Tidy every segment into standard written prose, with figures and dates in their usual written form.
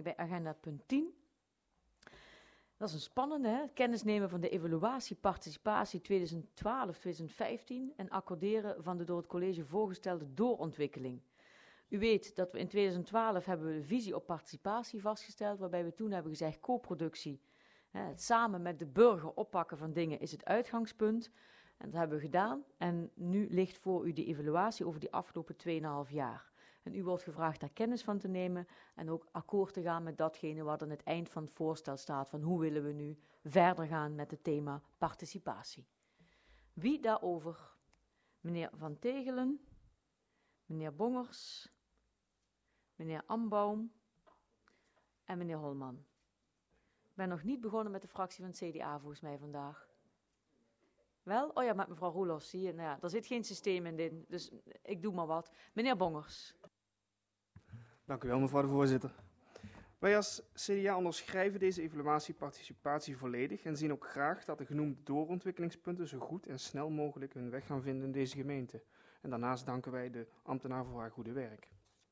bij agenda punt 10. Dat is een spannende, hè? Kennis nemen van de evaluatie participatie 2012-2015 en accorderen van de door het college voorgestelde doorontwikkeling. U weet dat we in 2012 hebben we de visie op participatie vastgesteld, waarbij we toen hebben gezegd co-productie, het samen met de burger oppakken van dingen is het uitgangspunt. En dat hebben we gedaan. En nu ligt voor u de evaluatie over die afgelopen 2,5 jaar. En u wordt gevraagd daar kennis van te nemen en ook akkoord te gaan met datgene wat aan het eind van het voorstel staat, van hoe willen we nu verder gaan met het thema participatie. Wie daarover? Meneer Van Tegelen, meneer Bongers, meneer Ambaum en meneer Holman. Ik ben nog niet begonnen met de fractie van het CDA volgens mij vandaag. Wel? Oh ja, met mevrouw Roelofs, zie je. Nou ja, er zit geen systeem in dit, dus ik doe maar wat. Meneer Bongers. Dank u wel, mevrouw de voorzitter. Wij als CDA onderschrijven deze evaluatie-participatie volledig en zien ook graag dat de genoemde doorontwikkelingspunten zo goed en snel mogelijk hun weg gaan vinden in deze gemeente. En daarnaast danken wij de ambtenaar voor haar goede werk.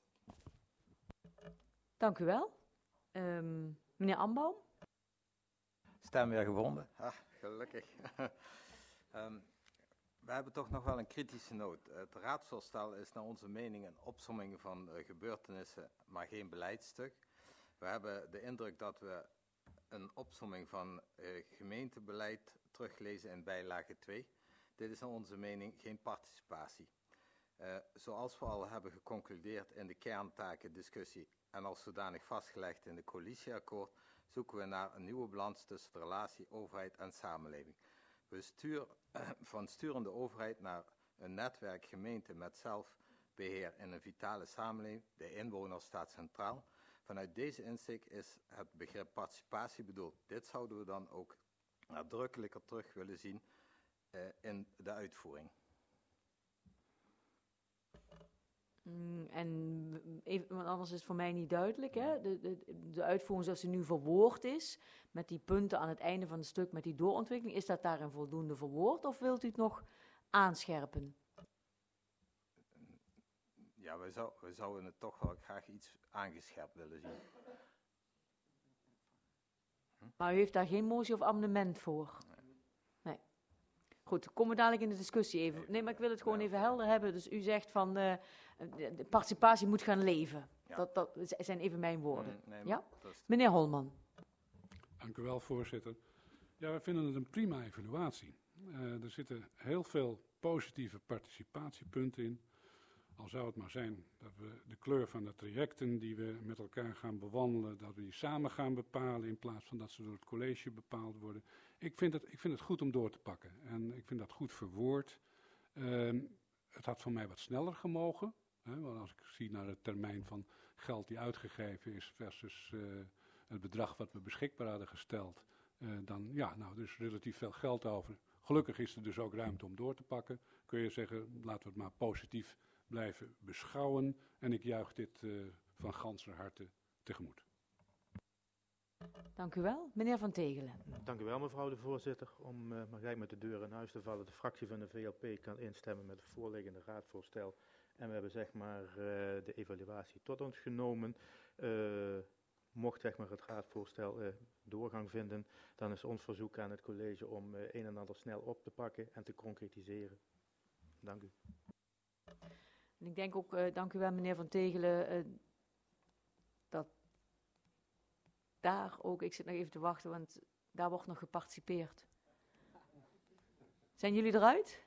Dank u wel. Meneer Ambaum. Stem weer gevonden. Gelukkig. We hebben toch nog wel een kritische noot. Het raadsvoorstel is naar onze mening een opsomming van gebeurtenissen, maar geen beleidstuk. We hebben de indruk dat we een opsomming van gemeentebeleid teruglezen in bijlage 2. Dit is naar onze mening geen participatie. Zoals we al hebben geconcludeerd in de kerntakendiscussie en als zodanig vastgelegd in de coalitieakkoord, zoeken we naar een nieuwe balans tussen de relatie overheid en samenleving. We van sturende overheid naar een netwerk gemeente met zelfbeheer in een vitale samenleving. De inwoner staat centraal. Vanuit deze insteek is het begrip participatie bedoeld. Dit zouden we dan ook nadrukkelijker terug willen zien in de uitvoering. En even, want anders is het voor mij niet duidelijk, hè? De uitvoering zoals die nu verwoord is, met die punten aan het einde van het stuk, met die doorontwikkeling, is dat daarin voldoende verwoord of wilt u het nog aanscherpen? Ja, we zouden het toch wel graag iets aangescherpt willen zien. Maar u heeft daar geen motie of amendement voor? Nee. Goed, komen we dadelijk in de discussie even. Nee, maar ik wil het gewoon even helder hebben. Dus u zegt van de participatie moet gaan leven. Ja. Dat zijn even mijn woorden. Nee, ja? Meneer Holman. Dank u wel, voorzitter. Ja, we vinden het een prima evaluatie. Er zitten heel veel positieve participatiepunten in. Al zou het maar zijn dat we de kleur van de trajecten die we met elkaar gaan bewandelen, dat we die samen gaan bepalen in plaats van dat ze door het college bepaald worden. Ik vind het goed om door te pakken en ik vind dat goed verwoord. Het had voor mij wat sneller gemogen, want als ik zie naar de termijn van geld die uitgegeven is versus het bedrag wat we beschikbaar hadden gesteld, dan ja, nou, er is relatief veel geld over. Gelukkig is er dus ook ruimte om door te pakken. Kun je zeggen, laten we het maar positief blijven beschouwen en ik juich dit van ganser harte tegemoet. Dank u wel. Meneer Van Tegelen. Dank u wel, mevrouw de voorzitter. Om maar gelijk met de deur in huis te vallen. De fractie van de VLP kan instemmen met het voorliggende raadsvoorstel. En we hebben zeg maar de evaluatie tot ons genomen. Mocht zeg maar het raadsvoorstel doorgang vinden, dan is ons verzoek aan het college om een en ander snel op te pakken en te concretiseren. Dank u. En ik denk ook, dank u wel meneer Van Tegelen, dat daar ook, ik zit nog even te wachten, want daar wordt nog geparticipeerd. Zijn jullie eruit?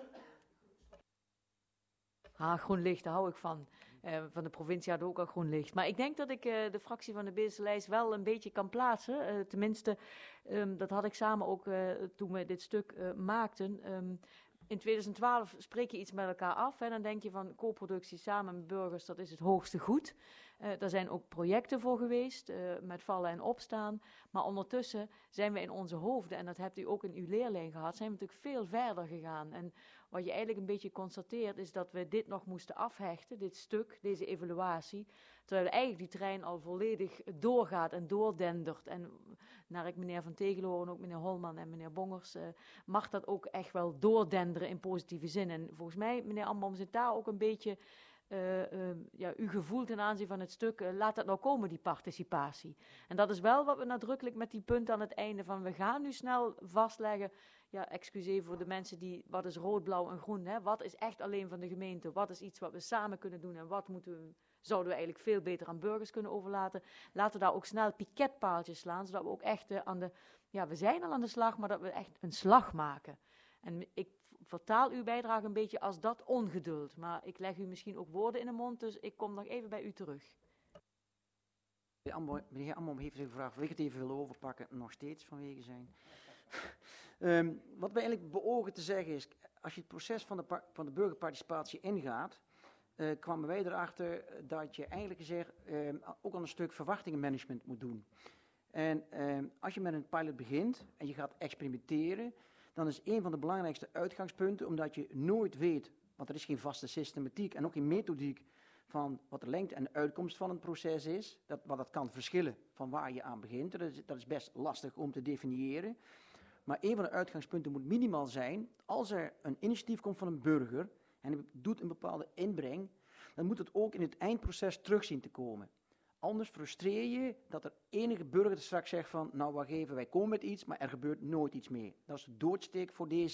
Groen licht, daar hou ik van. Van de provincie hadden we ook al groen licht. Maar ik denk dat ik de fractie van de Beeldelijst wel een beetje kan plaatsen. Tenminste, dat had ik samen ook toen we dit stuk maakten. In 2012 spreek je iets met elkaar af. En dan denk je van co-productie samen met burgers, dat is het hoogste goed. Daar zijn ook projecten voor geweest, met vallen en opstaan. Maar ondertussen zijn we in onze hoofden, en dat hebt u ook in uw leerlijn gehad, zijn we natuurlijk veel verder gegaan. En wat je eigenlijk een beetje constateert, is dat we dit nog moesten afhechten, dit stuk, deze evaluatie. Terwijl eigenlijk die trein al volledig doorgaat en doordendert. En naar ik meneer Van Tegelen hoor en ook meneer Holman en meneer Bongers, mag dat ook echt wel doordenderen in positieve zin. En volgens mij, meneer Ambaum, zit daar ook een beetje u gevoel ten aanzien van het stuk, laat dat nou komen, die participatie. En dat is wel wat we nadrukkelijk met die punten aan het einde van, we gaan nu snel vastleggen, ja, excuseer voor de mensen die, wat is rood, blauw en groen, hè? Wat is echt alleen van de gemeente, wat is iets wat we samen kunnen doen en wat zouden we eigenlijk veel beter aan burgers kunnen overlaten. Laten we daar ook snel piketpaaltjes slaan, zodat we ook echt we zijn al aan de slag, maar dat we echt een slag maken. En ik vertaal uw bijdrage een beetje als dat ongeduld. Maar ik leg u misschien ook woorden in de mond, dus ik kom nog even bij u terug. Meneer Amom heeft even gevraagd of ik het even wil overpakken, nog steeds vanwege zijn. Wat we eigenlijk beogen te zeggen is, als je het proces van de burgerparticipatie ingaat, kwamen wij erachter dat je eigenlijk gezegd ook al een stuk verwachtingenmanagement moet doen. En als je met een pilot begint en je gaat experimenteren, dan is een van de belangrijkste uitgangspunten, omdat je nooit weet, want er is geen vaste systematiek en ook geen methodiek van wat de lengte en de uitkomst van een proces is, wat dat kan verschillen van waar je aan begint. Dat is best lastig om te definiëren. Maar een van de uitgangspunten moet minimaal zijn, als er een initiatief komt van een burger en hij doet een bepaalde inbreng, dan moet het ook in het eindproces terug zien te komen. Anders frustreer je dat er enige burger straks zegt van, nou wacht even, wij komen met iets, maar er gebeurt nooit iets meer. Dat is de doodsteek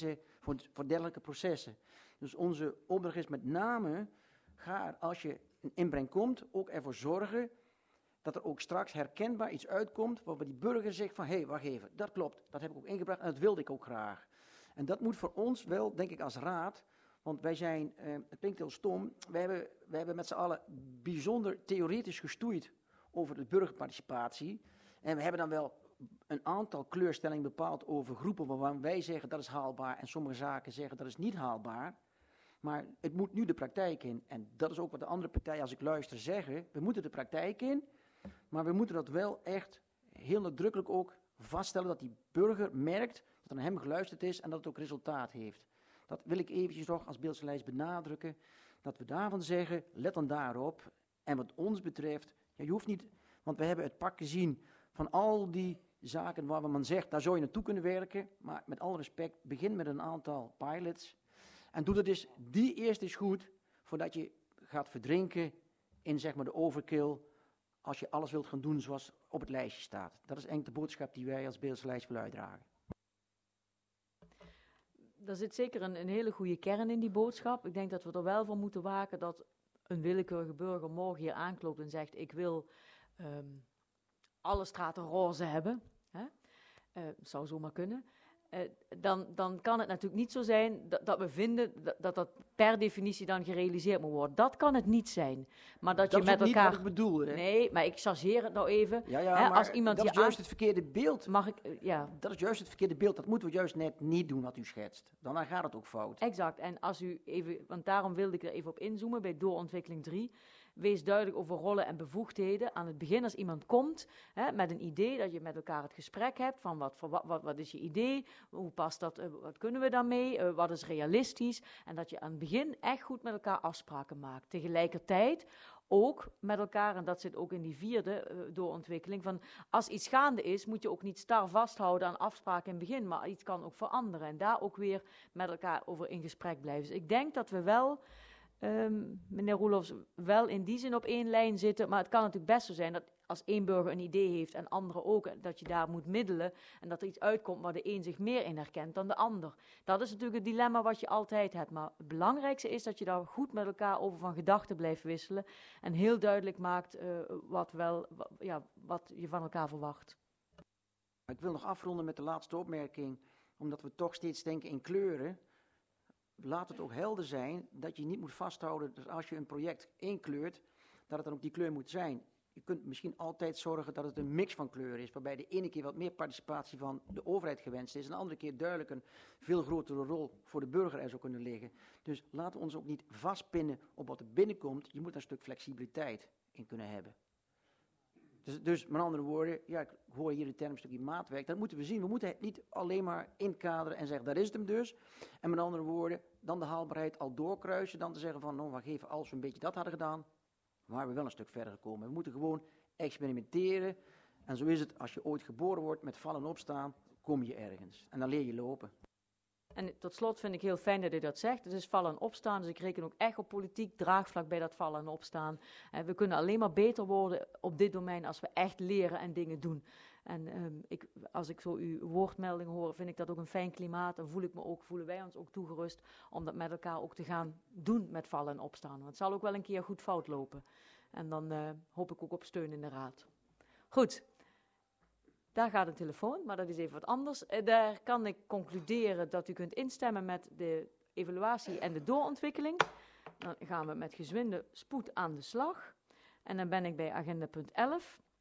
voor dergelijke processen. Dus onze opdracht is met name, ga als je een inbreng komt, ook ervoor zorgen dat er ook straks herkenbaar iets uitkomt, waarbij die burger zegt van, hé, wacht even, dat klopt, dat heb ik ook ingebracht en dat wilde ik ook graag. En dat moet voor ons wel, denk ik, als raad, want wij zijn, het klinkt heel stom, wij hebben met z'n allen bijzonder theoretisch gestoeid over de burgerparticipatie. En we hebben dan wel een aantal kleurstellingen bepaald over groepen waarvan wij zeggen dat is haalbaar en sommige zaken zeggen dat is niet haalbaar. Maar het moet nu de praktijk in. En dat is ook wat de andere partijen, als ik luister, zeggen. We moeten de praktijk in, maar we moeten dat wel echt heel nadrukkelijk ook vaststellen dat die burger merkt dat er naar hem geluisterd is en dat het ook resultaat heeft. Dat wil ik eventjes nog als Beeldse lijst benadrukken, dat we daarvan zeggen, let dan daarop. En wat ons betreft, ja, je hoeft niet, want we hebben het pak gezien van al die zaken waar men zegt, daar zou je naartoe kunnen werken. Maar met alle respect, begin met een aantal pilots. En doe dat dus die eerst eens goed, voordat je gaat verdrinken in zeg maar de overkill, als je alles wilt gaan doen zoals op het lijstje staat. Dat is eigenlijk de boodschap die wij als Beeldse lijst willen uitdragen. Er zit zeker een hele goede kern in die boodschap. Ik denk dat we er wel voor moeten waken dat een willekeurige burger morgen hier aanklopt en zegt, ik wil alle straten roze hebben. Hè? Zou zomaar kunnen. Dan kan het natuurlijk niet zo zijn dat we vinden dat per definitie dan gerealiseerd moet worden. Dat kan het niet zijn. Maar dat je met elkaar. Dat is niet wat ik bedoel, hè? Nee, maar ik chargeer het nou even. Ja, hè, als iemand dat is juist het verkeerde beeld. Dat is juist het verkeerde beeld. Dat moeten we juist net niet doen wat u schetst. Dan gaat het ook fout. Exact. En als u even, want daarom wilde ik er even op inzoomen bij doorontwikkeling 3. Wees duidelijk over rollen en bevoegdheden. Aan het begin als iemand komt met een idee, dat je met elkaar het gesprek hebt van wat is je idee, hoe past dat, wat kunnen we daarmee, wat is realistisch. En dat je aan het begin echt goed met elkaar afspraken maakt. Tegelijkertijd ook met elkaar, en dat zit ook in die 4e doorontwikkeling, van als iets gaande is, moet je ook niet star vasthouden aan afspraken in het begin, maar iets kan ook veranderen. En daar ook weer met elkaar over in gesprek blijven. Dus ik denk dat we wel, meneer Roelofs, wel in die zin op één lijn zitten, maar het kan natuurlijk best zo zijn dat als één burger een idee heeft en anderen ook, dat je daar moet middelen en dat er iets uitkomt waar de een zich meer in herkent dan de ander. Dat is natuurlijk het dilemma wat je altijd hebt, maar het belangrijkste is dat je daar goed met elkaar over van gedachten blijft wisselen en heel duidelijk maakt wat je van elkaar verwacht. Ik wil nog afronden met de laatste opmerking, omdat we toch steeds denken in kleuren. Laat het ook helder zijn dat je niet moet vasthouden dat als je een project inkleurt, dat het dan ook die kleur moet zijn. Je kunt misschien altijd zorgen dat het een mix van kleuren is, waarbij de ene keer wat meer participatie van de overheid gewenst is en de andere keer duidelijk een veel grotere rol voor de burger er zou kunnen liggen. Dus laten we ons ook niet vastpinnen op wat er binnenkomt. Je moet een stuk flexibiliteit in kunnen hebben. Dus met andere woorden, ja, ik hoor hier de term een stukje maatwerk, dat moeten we zien. We moeten het niet alleen maar inkaderen en zeggen, daar is het hem dus. En met andere woorden, dan de haalbaarheid al doorkruisen, dan te zeggen van, nou, wacht even, als we een beetje dat hadden gedaan, waren we wel een stuk verder gekomen. We moeten gewoon experimenteren. En zo is het, als je ooit geboren wordt met vallen en opstaan, kom je ergens. En dan leer je lopen. En tot slot vind ik heel fijn dat u dat zegt. Het is vallen en opstaan, dus ik reken ook echt op politiek draagvlak bij dat vallen en opstaan. We kunnen alleen maar beter worden op dit domein als we echt leren en dingen doen. En als ik zo uw woordmeldingen hoor, vind ik dat ook een fijn klimaat. En voelen wij ons ook toegerust om dat met elkaar ook te gaan doen met vallen en opstaan. Want het zal ook wel een keer goed fout lopen. En dan hoop ik ook op steun in de raad. Goed. Daar gaat een telefoon, maar dat is even wat anders. Daar kan ik concluderen dat u kunt instemmen met de evaluatie en de doorontwikkeling. Dan gaan we met gezwinde spoed aan de slag. En dan ben ik bij agenda punt 11.